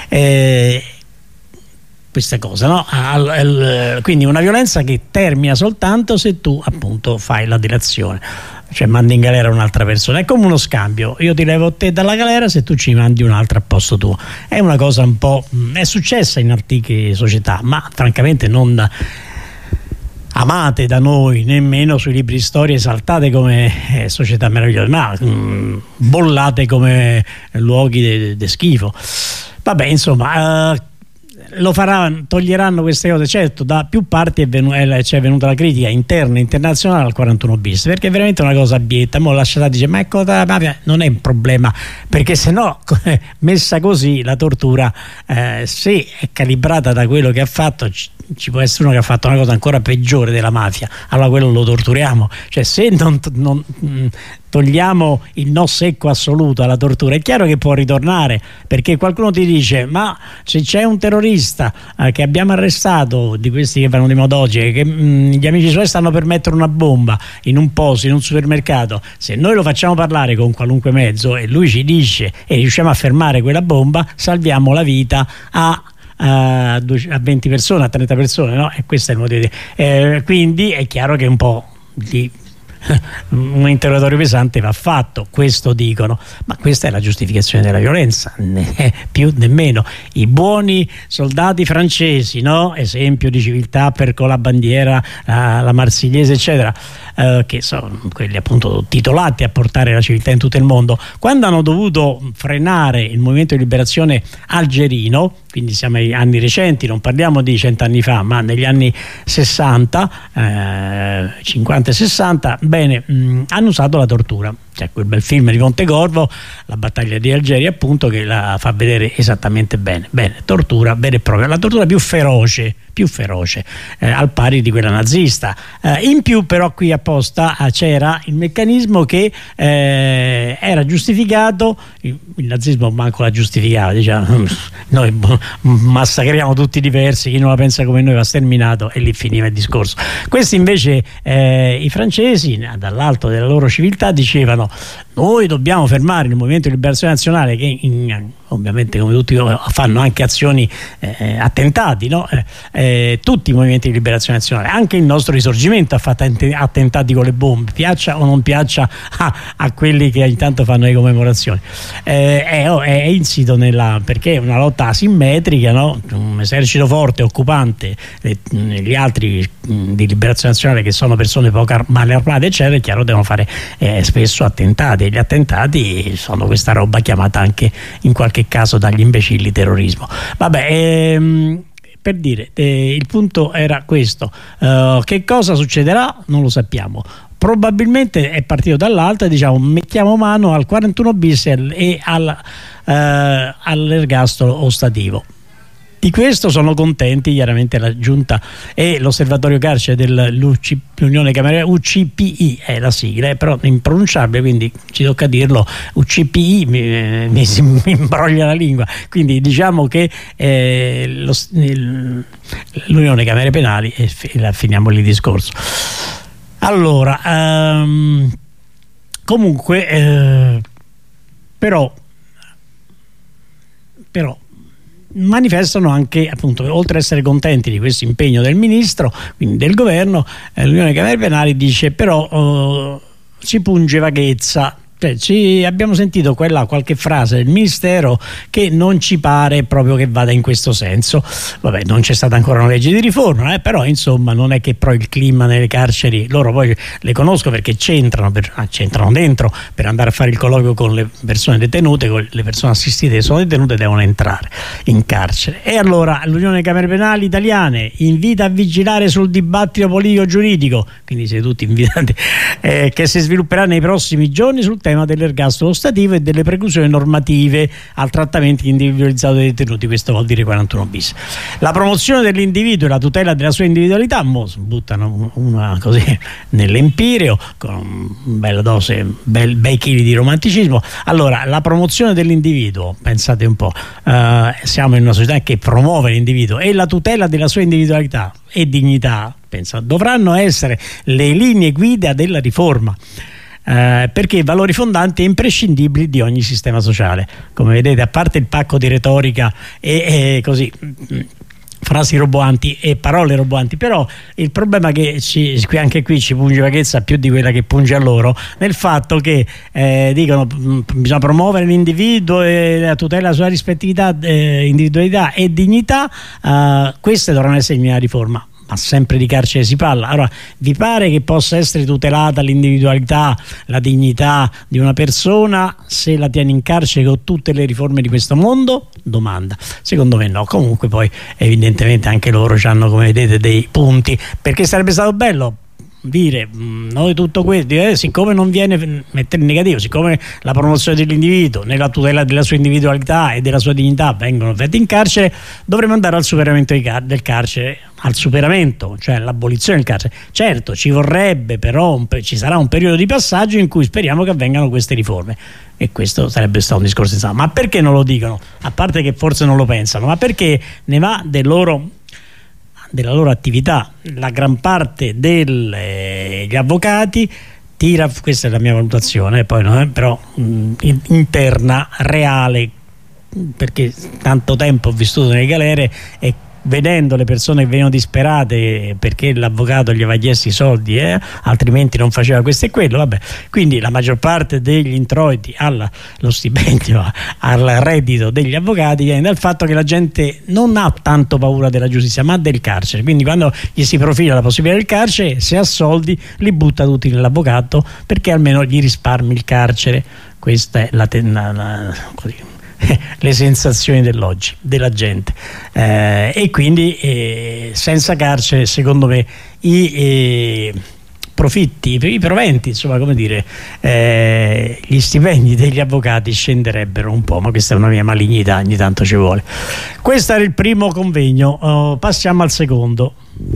Questa cosa, no? Quindi una violenza che termina soltanto se tu appunto fai la delazione, cioè mandi in galera un'altra persona. È come uno scambio, io ti levo te dalla galera se tu ci mandi un'altra a posto tuo. È una cosa un po', è successa in antiche società, ma francamente non amate da noi, nemmeno sui libri di storia esaltate come società meravigliose, ma bollate come luoghi di schifo. Vabbè, insomma, lo faranno, toglieranno queste cose. Certo, da più parti c'è venuta la critica interna e internazionale al 41 bis, perché è veramente una cosa abietta. Mo' lasciata dice, ma ecco, la mafia non è un problema, perché se no messa così la tortura, se è calibrata da quello che ha fatto, ci può essere uno che ha fatto una cosa ancora peggiore della mafia, allora quello lo torturiamo. Cioè, se non togliamo il no secco assoluto alla tortura, è chiaro che può ritornare, perché qualcuno ti dice, ma se c'è un terrorista che abbiamo arrestato, di questi che vanno di moda oggi, che gli amici suoi stanno per mettere una bomba in un posto, in un supermercato, se noi lo facciamo parlare con qualunque mezzo e lui ci dice e riusciamo a fermare quella bomba, salviamo la vita a 20 persone, a 30 persone, no? E questo è il motivo quindi è chiaro che un po' di un interrogatorio pesante va fatto, questo dicono, ma questa è la giustificazione della violenza, né più né meno. I buoni soldati francesi, no? Esempio di civiltà con la bandiera, la marsigliese eccetera, che sono quelli appunto titolati a portare la civiltà in tutto il mondo, quando hanno dovuto frenare il movimento di liberazione algerino, quindi siamo ai anni recenti, non parliamo di 100 anni fa, ma negli anni 60, 50 e 60, bene, hanno usato la tortura. C'è quel bel film di Pontecorvo, La battaglia di Algeri, appunto, che la fa vedere esattamente bene. Tortura vera e propria, la tortura più feroce, al pari di quella nazista. In più però qui apposta c'era il meccanismo che era giustificato, il nazismo manco la giustificava, diceva noi massacriamo tutti diversi, chi non la pensa come noi va sterminato, e lì finiva il discorso. Questi invece i francesi, dall'alto della loro civiltà, dicevano noi dobbiamo fermare il movimento di liberazione nazionale, che ovviamente, come tutti fanno anche azioni, attentati, no? Tutti i movimenti di liberazione nazionale, anche il nostro risorgimento ha fatto attentati con le bombe, piaccia o non piaccia a quelli che intanto fanno le commemorazioni. È insito perché è una lotta asimmetrica, no? Un esercito forte, occupante, gli altri di liberazione nazionale che sono persone poco male armate eccetera, è chiaro, devono fare spesso attentati, e gli attentati sono questa roba chiamata anche in qualche caso dagli imbecilli terrorismo. Vabbè, per dire, il punto era questo. Che cosa succederà non lo sappiamo. Probabilmente è partito dall'alto e diciamo mettiamo mano al 41 bis e all'ergastolo ostativo. Di questo sono contenti chiaramente la giunta e l'osservatorio carcere dell'Unione Camere, UCPI è la sigla, è però impronunciabile, quindi ci tocca dirlo. UCPI mi imbroglia la lingua, quindi diciamo che l'Unione Camere Penali, e finiamo lì il discorso. Allora, comunque però manifestano anche, appunto, oltre ad essere contenti di questo impegno del ministro, quindi del governo, l'Unione Camere Penali dice però si punge vaghezza. Cioè, abbiamo sentito qualche frase del ministero che non ci pare proprio che vada in questo senso. Vabbè, non c'è stata ancora una legge di riforma, però insomma non è che però il clima nelle carceri, loro poi le conosco perché c'entrano dentro per andare a fare il colloquio con le persone detenute, con le persone assistite che sono detenute, devono entrare in carcere. E allora l'Unione Camere Penali Italiane invita a vigilare sul dibattito politico giuridico, quindi siete tutti invitati, che si svilupperà nei prossimi giorni sul tema dell'ergastolo ostativo e delle preclusioni normative al trattamento individualizzato dei detenuti. Questo vuol dire 41 bis. La promozione dell'individuo e la tutela della sua individualità, buttano una così nell'empireo con una bella dose, bei chili di romanticismo. Allora, la promozione dell'individuo, pensate un po', siamo in una società che promuove l'individuo, e la tutela della sua individualità e dignità, dovranno essere le linee guida della riforma. Perché valori fondanti e imprescindibili di ogni sistema sociale. Come vedete, a parte il pacco di retorica e così frasi roboanti e parole roboanti, però il problema è che anche qui ci punge vaghezza più di quella che punge a loro, nel fatto che dicono bisogna promuovere l'individuo e la tutela della sua rispettività, individualità e dignità. Queste dovranno essere in linea riforma. ma sempre di carcere si parla. Allora, vi pare che possa essere tutelata l'individualità, la dignità di una persona se la tiene in carcere con tutte le riforme di questo mondo? Domanda. Secondo me no. Comunque poi evidentemente anche loro hanno, come vedete, dei punti, perché sarebbe stato bello dire noi tutto questo, siccome non viene mettere in negativo, siccome la promozione dell'individuo nella tutela della sua individualità e della sua dignità vengono fatti in carcere, dovremmo andare al superamento del carcere, al superamento, cioè l'abolizione del carcere. Certo, ci vorrebbe però ci sarà un periodo di passaggio in cui speriamo che avvengano queste riforme, e questo sarebbe stato un discorso di ma perché non lo dicono? A parte che forse non lo pensano, ma perché ne va della loro attività. La gran parte degli avvocati tira, questa è la mia valutazione, poi però interna, reale, perché tanto tempo ho vissuto nelle galere e vedendo le persone che venivano disperate perché l'avvocato gli aveva chiesto i soldi, altrimenti non faceva questo e quello, vabbè. Quindi la maggior parte degli introiti allo stipendio, al reddito degli avvocati viene dal fatto che la gente non ha tanto paura della giustizia ma del carcere, quindi quando gli si profila la possibilità del carcere, se ha soldi li butta tutti nell'avvocato perché almeno gli risparmi il carcere. Questa è le sensazioni dell'oggi della gente, e quindi senza carcere secondo me i profitti, i proventi, insomma, come dire, gli stipendi degli avvocati scenderebbero un po', ma questa è una mia malignità, ogni tanto ci vuole. Questo era il primo convegno, passiamo al secondo.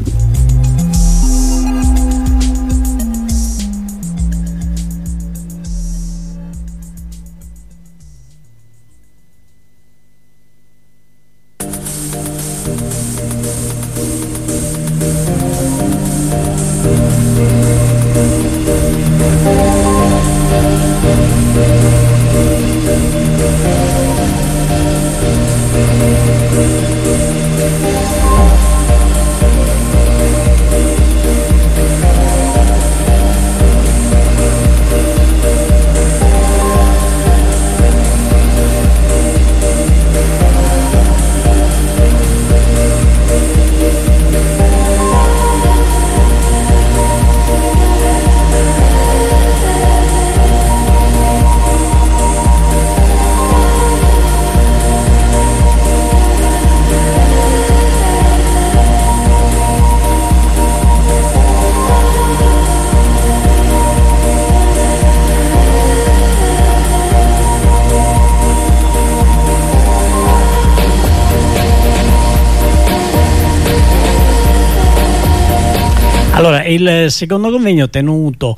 Allora, il secondo convegno tenuto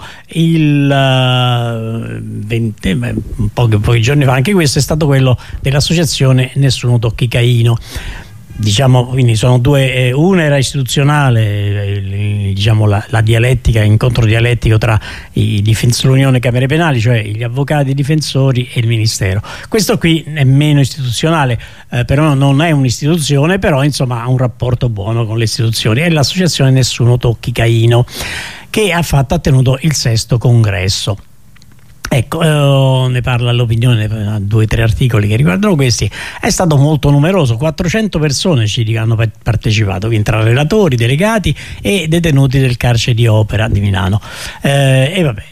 pochi giorni fa, anche questo è stato quello dell'associazione Nessuno Tocchi Caino. Diciamo, quindi sono due, una era istituzionale, diciamo la dialettica, incontro dialettico tra l'Unione Camere Penali, cioè gli avvocati, i difensori e il Ministero. Questo qui è meno istituzionale, però non è un'istituzione, però insomma ha un rapporto buono con le istituzioni. È l'associazione Nessuno Tocchi Caino, che ha tenuto il 6° congresso. Ecco, ne parla l'opinione, 2 o 3 articoli che riguardano questi. È stato molto numeroso, 400 persone ci hanno partecipato, quindi tra relatori, delegati e detenuti del carcere di Opera di Milano. E vabbè,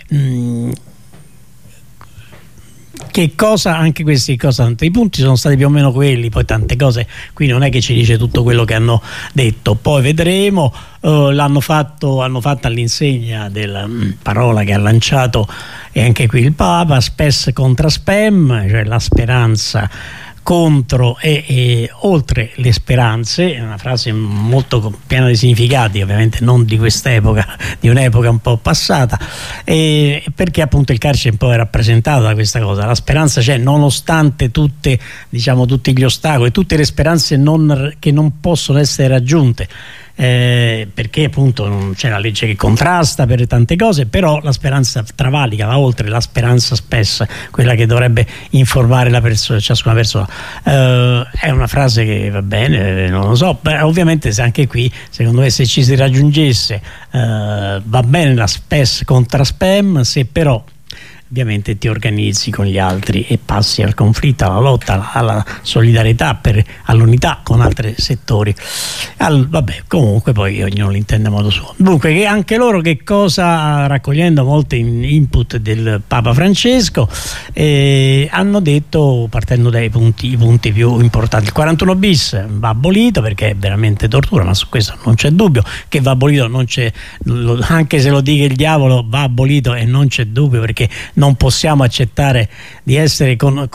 che cosa, anche questi i punti sono stati più o meno quelli, poi tante cose qui non è che ci dice tutto quello che hanno detto, poi vedremo. Hanno fatto all'insegna della parola che ha lanciato e anche qui il Papa, spes contra spem, cioè la speranza contro e oltre le speranze. È una frase molto piena di significati, ovviamente non di quest'epoca, di un'epoca un po' passata, perché appunto il carcere un po' è rappresentato da questa cosa. La speranza c'è nonostante tutti gli ostacoli, tutte le speranze che non possono essere raggiunte, perché appunto non c'è la legge che contrasta per tante cose, però la speranza travalica, va oltre la speranza spessa, quella che dovrebbe informare ciascuna persona. È una frase che va bene, non lo so, ovviamente se anche qui secondo me se ci si raggiungesse va bene la spes contra spam, se però ovviamente ti organizzi con gli altri e passi al conflitto, alla lotta, alla solidarietà, all'unità con altri settori. Vabbè, comunque poi ognuno l'intende a modo suo. Dunque, che anche loro che cosa, raccogliendo molti input del Papa Francesco, hanno detto, partendo dai punti più importanti, il 41 bis va abolito perché è veramente tortura, ma su questo non c'è dubbio che va abolito, anche se lo dica il diavolo, va abolito e non c'è dubbio, perché non possiamo accettare di essere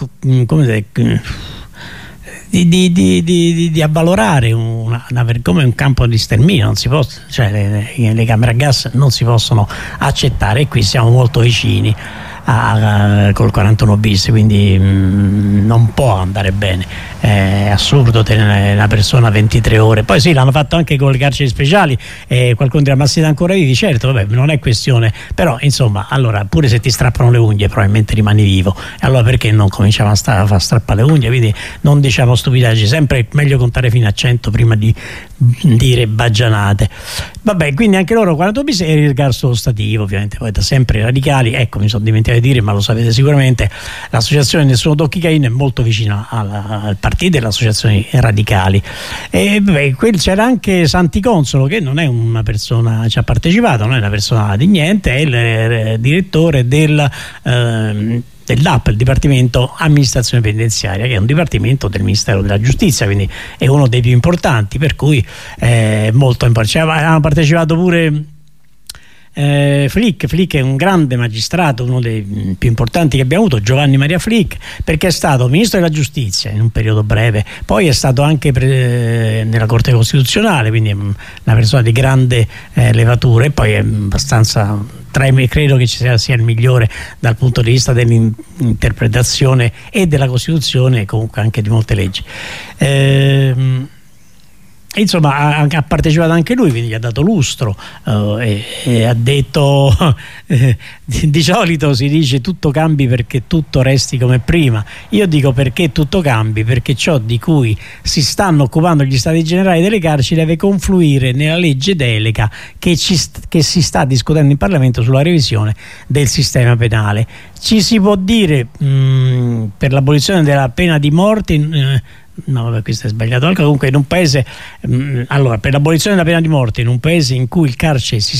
di avvalorare come un campo di sterminio. Non si può, cioè le camere a gas non si possono accettare, e qui siamo molto vicini col 41 bis, quindi non può andare bene. È assurdo tenere una persona 23 ore. Poi sì, l'hanno fatto anche con le carceri speciali, qualcuno dirà ma siete ancora vivi? Certo, vabbè, non è questione, però insomma, allora pure se ti strappano le unghie probabilmente rimani vivo, e allora perché non cominciamo a far strappare le unghie? Quindi non diciamo stupidaggini, sempre meglio contare fino a 100 prima di dire baggianate. Vabbè, quindi anche loro 42 bis e il ricarso ostativo, ovviamente poi da sempre i radicali. Ecco, mi sono dimenticato di dire, ma lo sapete sicuramente, l'associazione Nessuno Tocchi Cain è molto vicina al partito delle associazioni radicali. E c'era anche Santi Consolo, che non è una persona, ci ha partecipato, non è una persona di niente, è il direttore dell'AP, il Dipartimento Amministrazione Penitenziaria, che è un dipartimento del Ministero della Giustizia, quindi è uno dei più importanti, per cui è molto importante. Hanno partecipato pure Flick è un grande magistrato, uno dei più importanti che abbiamo avuto, Giovanni Maria Flick, perché è stato ministro della giustizia in un periodo breve, poi è stato anche nella Corte Costituzionale, quindi è una persona di grande levatura, e poi è abbastanza, credo che sia il migliore dal punto di vista dell'interpretazione e della Costituzione, e comunque anche di molte leggi. Insomma, ha partecipato anche lui, quindi gli ha dato lustro, e ha detto di solito si dice tutto cambi perché tutto resti come prima. Io dico perché tutto cambi, perché ciò di cui si stanno occupando gli stati generali delle carceri deve confluire nella legge delega che si sta discutendo in Parlamento sulla revisione del sistema penale. Ci si può dire per l'abolizione della pena di morte, no vabbè, questo è sbagliato, comunque in un paese, allora, per l'abolizione della pena di morte in un paese in cui in carcere si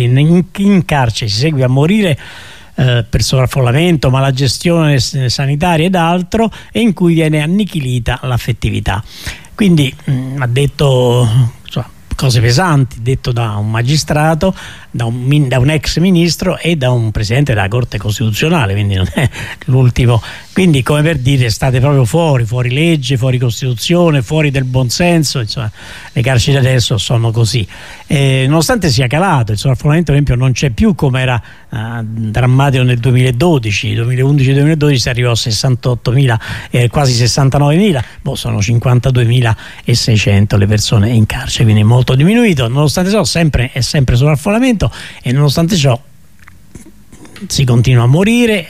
segue a morire per sovraffollamento, malagestione sanitaria ed altro, e in cui viene annichilita l'affettività. Quindi ha detto cose pesanti, detto da un magistrato, da un ex ministro e da un presidente della Corte Costituzionale, quindi non è l'ultimo. Quindi, come per dire, state proprio fuori legge, fuori Costituzione, fuori del buonsenso. Insomma, le carceri adesso sono così. Nonostante sia calato, il sovraffollamento per esempio non c'è più come era drammatico nel 2011-2012 si arrivò a 68.000, quasi 69.000, sono 52.600 le persone in carcere, quindi molto diminuito. Nonostante ciò è sempre sovraffollamento, e nonostante ciò si continua a morire.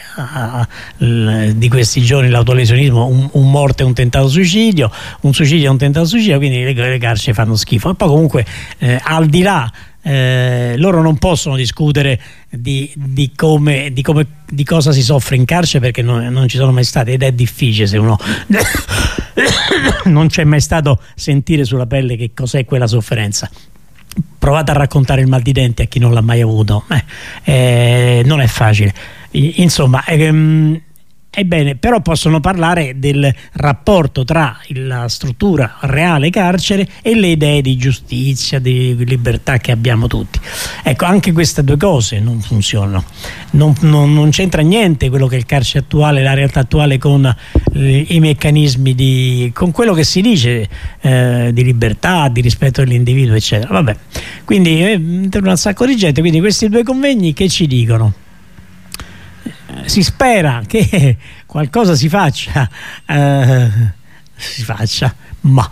Di questi giorni l'autolesionismo, un morto e un tentato suicidio, un suicidio e un tentato suicidio, quindi le carceri fanno schifo. E poi comunque al di là, loro non possono discutere di cosa si soffre in carcere, perché non ci sono mai stati, ed è difficile, se uno non c'è mai stato, sentire sulla pelle che cos'è quella sofferenza. Provate a raccontare il mal di denti a chi non l'ha mai avuto, non è facile. Insomma, ebbene, però possono parlare del rapporto tra la struttura reale carcere e le idee di giustizia, di libertà che abbiamo tutti. Ecco, anche queste due cose non funzionano. Non c'entra niente quello che è il carcere attuale, la realtà attuale, con i meccanismi con quello che si dice di libertà, di rispetto dell'individuo, eccetera. Vabbè, quindi per un sacco di gente. Quindi questi due convegni che ci dicono? Si spera che qualcosa si faccia, ma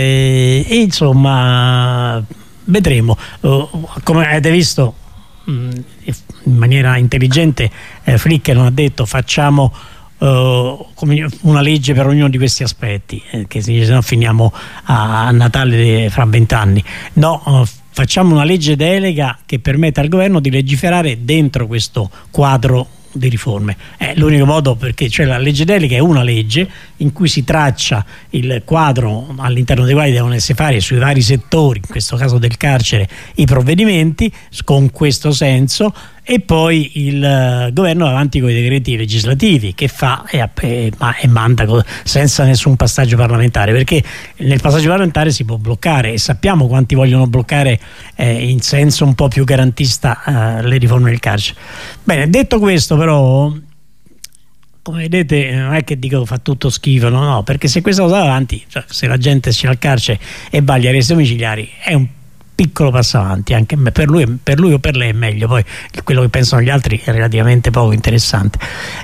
insomma vedremo. Come avete visto, in maniera intelligente Flick non ha detto facciamo una legge per ognuno di questi aspetti, che se no finiamo a Natale fra 20 anni. No, facciamo una legge delega che permetta al governo di legiferare dentro questo quadro di riforme. È l'unico modo, perché cioè la legge delega è una legge in cui si traccia il quadro all'interno dei quali devono essere fatti sui vari settori, in questo caso del carcere, i provvedimenti con questo senso, e poi il governo va avanti con i decreti legislativi che fa e manda senza nessun passaggio parlamentare, perché nel passaggio parlamentare si può bloccare, e sappiamo quanti vogliono bloccare in senso un po' più garantista le riforme del carcere. Bene, detto questo, però, come vedete, non è che dico fa tutto schifo, no, perché se questa cosa va avanti, cioè, se la gente esce dal carcere e va agli arresti domiciliari, è un piccolo passo avanti, anche per lui o per lei è meglio, poi quello che pensano gli altri è relativamente poco interessante,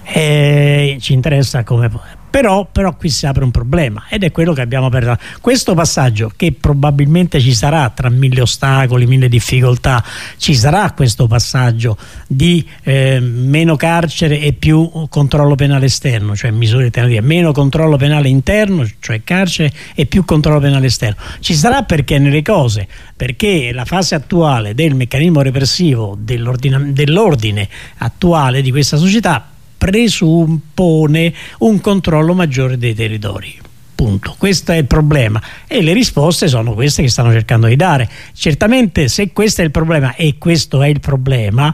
ci interessa come. Però qui si apre un problema, ed è quello che abbiamo aperto. Questo passaggio, che probabilmente ci sarà tra mille ostacoli, mille difficoltà, ci sarà questo passaggio di meno carcere e più controllo penale esterno, cioè misure alternative, meno controllo penale interno, cioè carcere, e più controllo penale esterno. Ci sarà perché perché la fase attuale del meccanismo repressivo dell'ordine attuale di questa società presuppone un controllo maggiore dei territori. Punto. Questo è il problema, e le risposte sono queste che stanno cercando di dare. Certamente, se questo è il problema, e questo è il problema,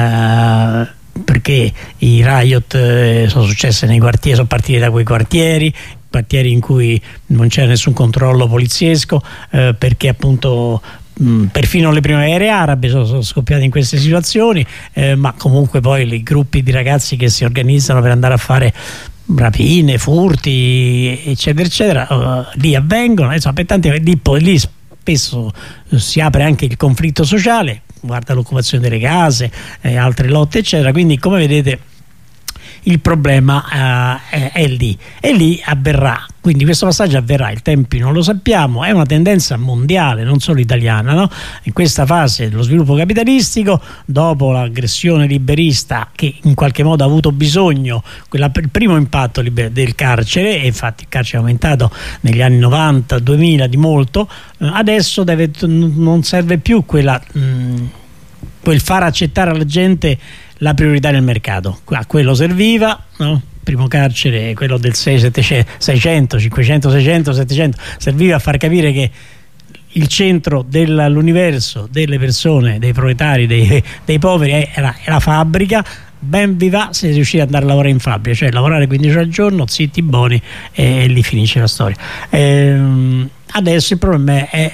perché i riot sono successi nei quartieri, sono partiti da quei quartieri in cui non c'era nessun controllo poliziesco, perché appunto perfino le primavere arabe sono scoppiate in queste situazioni, ma comunque poi i gruppi di ragazzi che si organizzano per andare a fare rapine, furti, eccetera eccetera, lì avvengono, insomma, per tanti lì spesso si apre anche il conflitto sociale, guarda l'occupazione delle case, altre lotte eccetera, quindi come vedete il problema è lì, e lì avverrà. Quindi questo passaggio avverrà, i tempi non lo sappiamo, è una tendenza mondiale, non solo italiana, no? In questa fase dello sviluppo capitalistico, dopo l'aggressione liberista che in qualche modo ha avuto bisogno, il primo impatto del carcere, e infatti il carcere è aumentato negli anni 90-2000 di molto, adesso non serve più quel far accettare alla gente la priorità del mercato. A quello serviva, no? Primo carcere, quello del 600, 500, 600, 700, serviva a far capire che il centro dell'universo delle persone, dei proletari, dei poveri è la fabbrica. Ben vi va se riuscite ad andare a lavorare in fabbrica, cioè lavorare 15 ore al giorno, zitti buoni, e lì finisce la storia. Adesso il problema è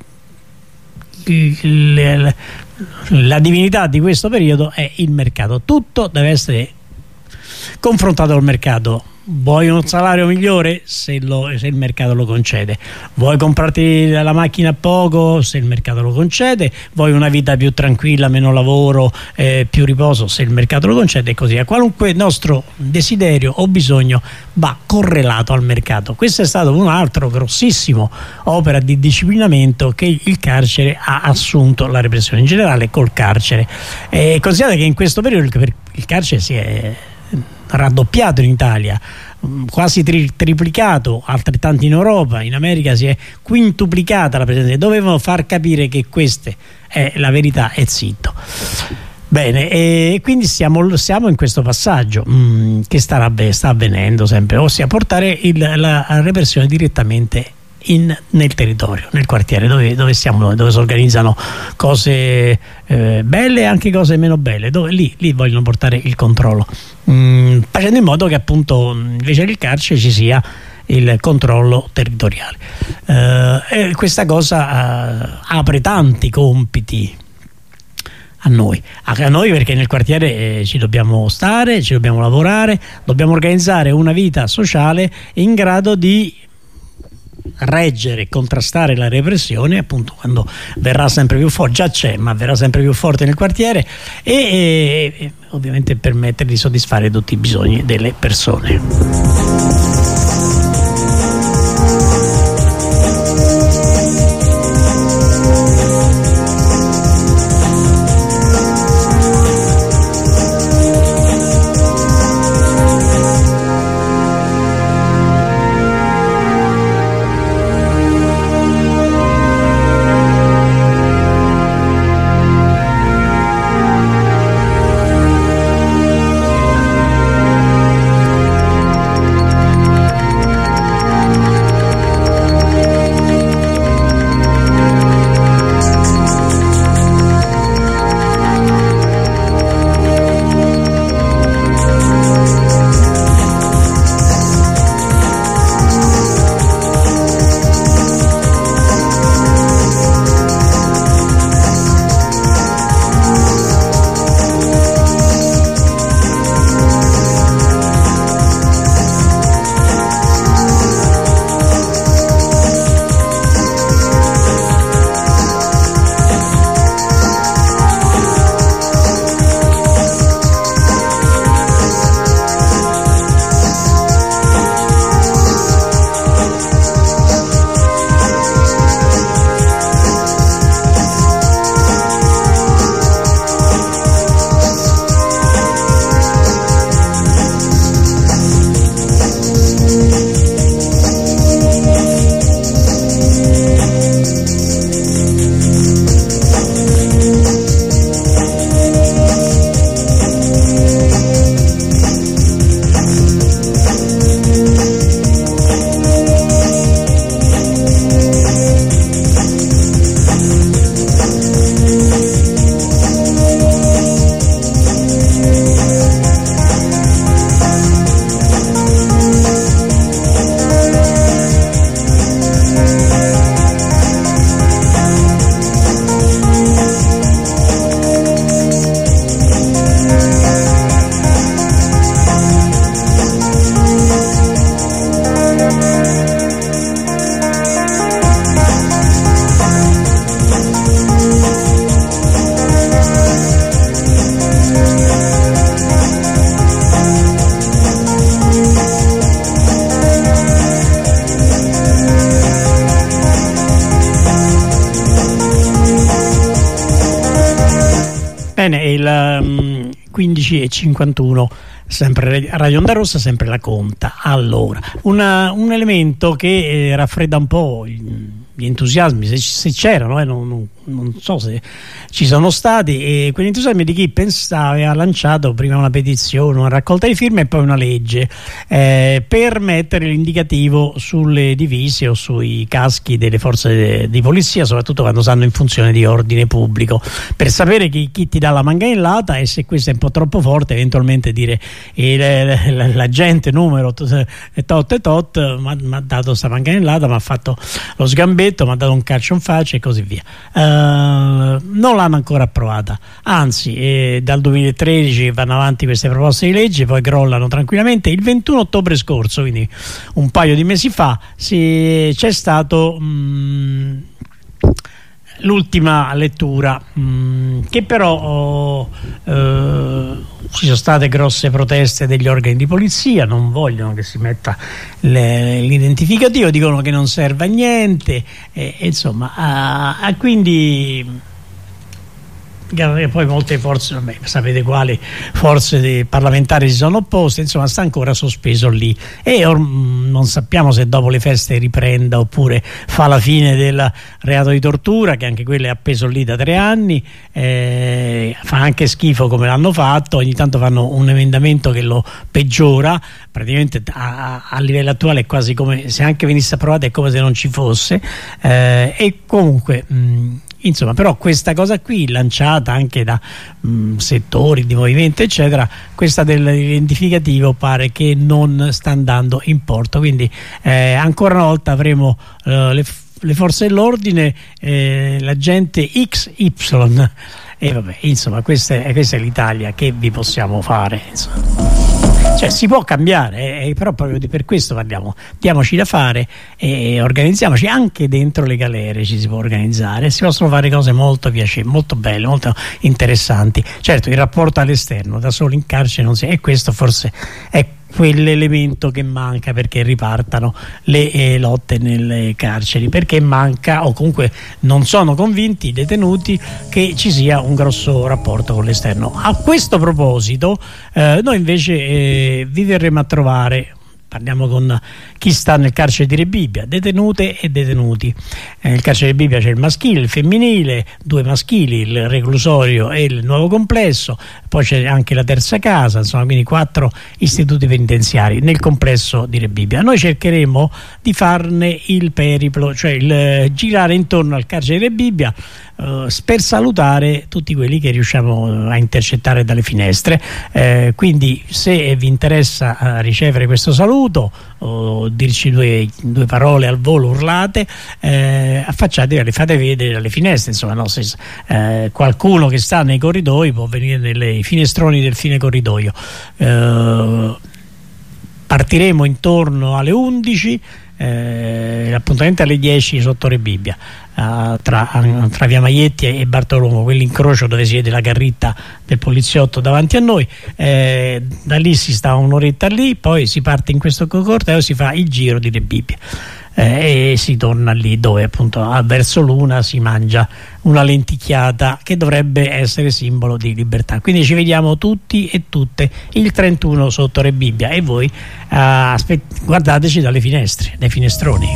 la divinità di questo periodo è il mercato. Tutto deve essere confrontato col mercato. Vuoi un salario migliore? Se il mercato lo concede. Vuoi comprarti la macchina a poco? Se il mercato lo concede. Vuoi una vita più tranquilla, meno lavoro, più riposo? Se il mercato lo concede, e così. A qualunque nostro desiderio o bisogno va correlato al mercato. Questo è stato un altro grossissimo opera di disciplinamento che il carcere ha assunto, la repressione in generale col carcere. Considerate che in questo periodo il carcere si è raddoppiato in Italia, quasi triplicato, altrettanto in Europa, in America si è quintuplicata la presenza. Dovevano far capire che questa è la verità, e zitto. Bene, e quindi siamo in questo passaggio che sta avvenendo sempre, ossia portare la repressione direttamente nel territorio, nel quartiere dove siamo noi, dove si organizzano cose belle e anche cose meno belle, dove lì vogliono portare il controllo, facendo in modo che appunto invece del carcere ci sia il controllo territoriale. E questa cosa apre tanti compiti a noi perché nel quartiere ci dobbiamo stare, ci dobbiamo lavorare, dobbiamo organizzare una vita sociale in grado di reggere e contrastare la repressione, appunto, quando verrà sempre più forte, già c'è, ma verrà sempre più forte nel quartiere, e ovviamente permettere di soddisfare tutti i bisogni delle persone. Bene, il 15:51, sempre Radio Onda Rossa, sempre la Conta. Allora, un elemento che raffredda un po' gli entusiasmi, se c'erano, non so se ci sono stati, e quegli entusiasmi di chi aveva lanciato prima una petizione, una raccolta di firme e poi una legge per mettere l'indicativo sulle divise o sui caschi delle forze di polizia, soprattutto quando stanno in funzione di ordine pubblico, per sapere chi ti dà la manganellata, e se questo è un po' troppo forte eventualmente dire l'agente numero tot e tot mi ha dato sta manganellata, mi ha fatto lo sgambetto, mi ha dato un calcio in faccia e così via. Non l'hanno ancora approvata, anzi dal 2013 vanno avanti queste proposte di legge, poi crollano tranquillamente. Il 21 ottobre scorso, quindi un paio di mesi fa, c'è stato l'ultima lettura, che però ci sono state grosse proteste degli organi di polizia, non vogliono che si metta l'identificativo, dicono che non serve a niente, insomma, quindi poi molte forze, sapete quali forze dei parlamentari si sono opposte, insomma sta ancora sospeso lì, e non sappiamo se dopo le feste riprenda oppure fa la fine del reato di tortura, che anche quello è appeso lì da 3 anni. Fa anche schifo come l'hanno fatto, ogni tanto fanno un emendamento che lo peggiora, praticamente a livello attuale è quasi come se anche venisse approvato, è come se non ci fosse, e comunque insomma, però questa cosa qui, lanciata anche da settori di movimento eccetera, questa dell'identificativo pare che non sta andando in porto, quindi ancora una volta avremo le forze dell'ordine, la gente XY, e vabbè, insomma questa è l'Italia che vi possiamo fare, insomma. Cioè si può cambiare, però proprio per questo parliamo, diamoci da fare e organizziamoci. Anche dentro le galere ci si può organizzare, si possono fare cose molto piacevoli, molto belle, molto interessanti. Certo, il rapporto all'esterno da solo in carcere non si, e questo forse è quell'elemento che manca perché ripartano le lotte nelle carceri, perché manca, o comunque non sono convinti i detenuti che ci sia un grosso rapporto con l'esterno. A questo proposito noi invece vi verremo a trovare. Parliamo con chi sta nel carcere di Rebibbia, detenute e detenuti. Nel carcere di Rebibbia c'è il maschile, il femminile, 2 maschili, il reclusorio e il nuovo complesso, poi c'è anche la terza casa, insomma, quindi 4 istituti penitenziari nel complesso di Rebibbia. Noi cercheremo di farne il periplo, cioè il girare intorno al carcere di Rebibbia, per salutare tutti quelli che riusciamo a intercettare dalle finestre, quindi se vi interessa ricevere questo saluto o dirci due parole al volo urlate, affacciatevi, fate vedere dalle finestre, insomma, no, se qualcuno che sta nei corridoi può venire nei finestroni del fine corridoio. Partiremo intorno alle 11, l'appuntamento alle 10 sotto Rebibbia, tra Via Maietti e Bartolomeo, quell'incrocio dove si vede la carritta del poliziotto davanti a noi. Da lì si sta un'oretta lì, poi si parte in questo corteo, si fa il giro di Rebibbia e si torna lì dove appunto verso l'una si mangia una lenticchiata che dovrebbe essere simbolo di libertà. Quindi ci vediamo tutti e tutte il 31 sotto Rebibbia, e voi guardateci dalle finestre, dai finestroni.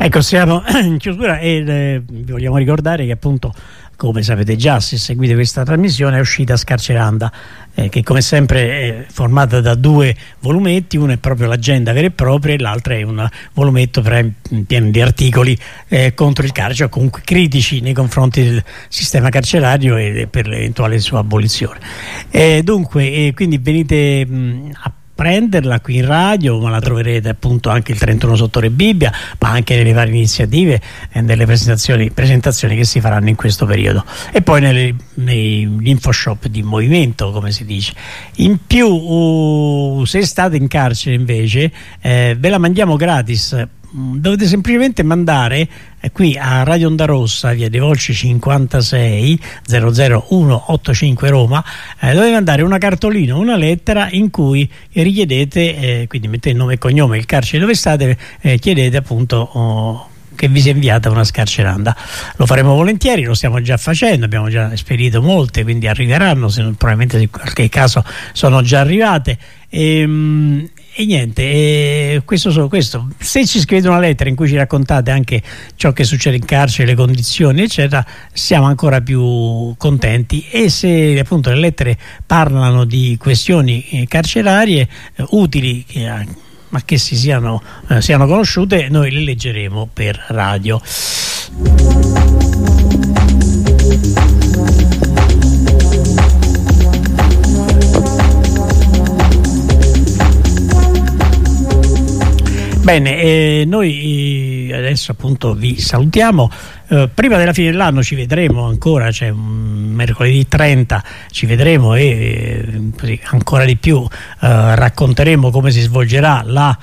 Ecco, siamo in chiusura e vi vogliamo ricordare che appunto, come sapete già se seguite questa trasmissione, è uscita Scarceranda, che come sempre è formata da 2 volumetti. Uno è proprio l'agenda vera e propria e l'altro è un volumetto pieno di articoli contro il carcere, o comunque critici nei confronti del sistema carcerario e per l'eventuale sua abolizione. Dunque, quindi venite a prenderla qui in radio, ma la troverete appunto anche il 31 sotto le Bibbia, ma anche nelle varie iniziative e nelle presentazioni che si faranno in questo periodo, e poi nei infoshop di movimento, come si dice. In più, se state in carcere invece, ve la mandiamo gratis. Dovete semplicemente mandare qui a Radio Onda Rossa, via dei Volsci 56 00185 Roma, dovete mandare una cartolina, una lettera in cui richiedete, quindi mettete il nome e cognome, il carcere dove state, chiedete appunto che vi sia inviata una scarceranda. Lo faremo volentieri, lo stiamo già facendo, abbiamo già esperito molte, quindi arriveranno, probabilmente in qualche caso sono già arrivate. E niente, questo. Se ci scrivete una lettera in cui ci raccontate anche ciò che succede in carcere, le condizioni eccetera, siamo ancora più contenti. E se appunto le lettere parlano di questioni carcerarie utili, ma che siano conosciute, noi le leggeremo per radio. Bene, noi adesso appunto vi salutiamo. Prima della fine dell'anno ci vedremo ancora, cioè mercoledì 30 ci vedremo e così ancora di più racconteremo come si svolgerà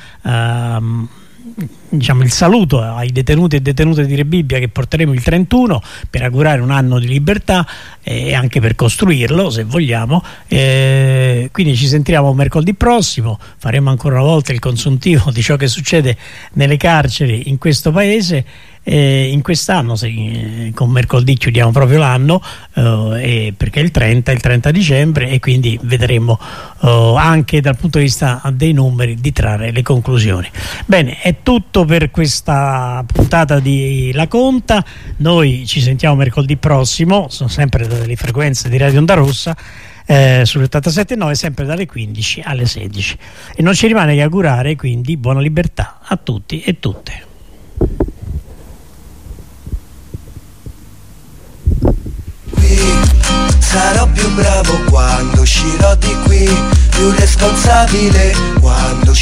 il saluto ai detenuti e detenute di Rebibbia, che porteremo il 31 per augurare un anno di libertà e anche per costruirlo, se vogliamo. Quindi ci sentiremo mercoledì prossimo, faremo ancora una volta il consuntivo di ciò che succede nelle carceri in questo paese. In quest'anno con mercoledì chiudiamo proprio l'anno, perché è il 30 dicembre, e quindi vedremo anche dal punto di vista dei numeri di trarre le conclusioni. Bene, è tutto per questa puntata di La Conta. Noi ci sentiamo mercoledì prossimo, sono sempre dalle frequenze di Radio Onda Rossa, sull'87.9, sempre dalle 15 alle 16, e non ci rimane che augurare quindi buona libertà a tutti e tutte. Sarò più bravo quando uscirò di qui, più responsabile quando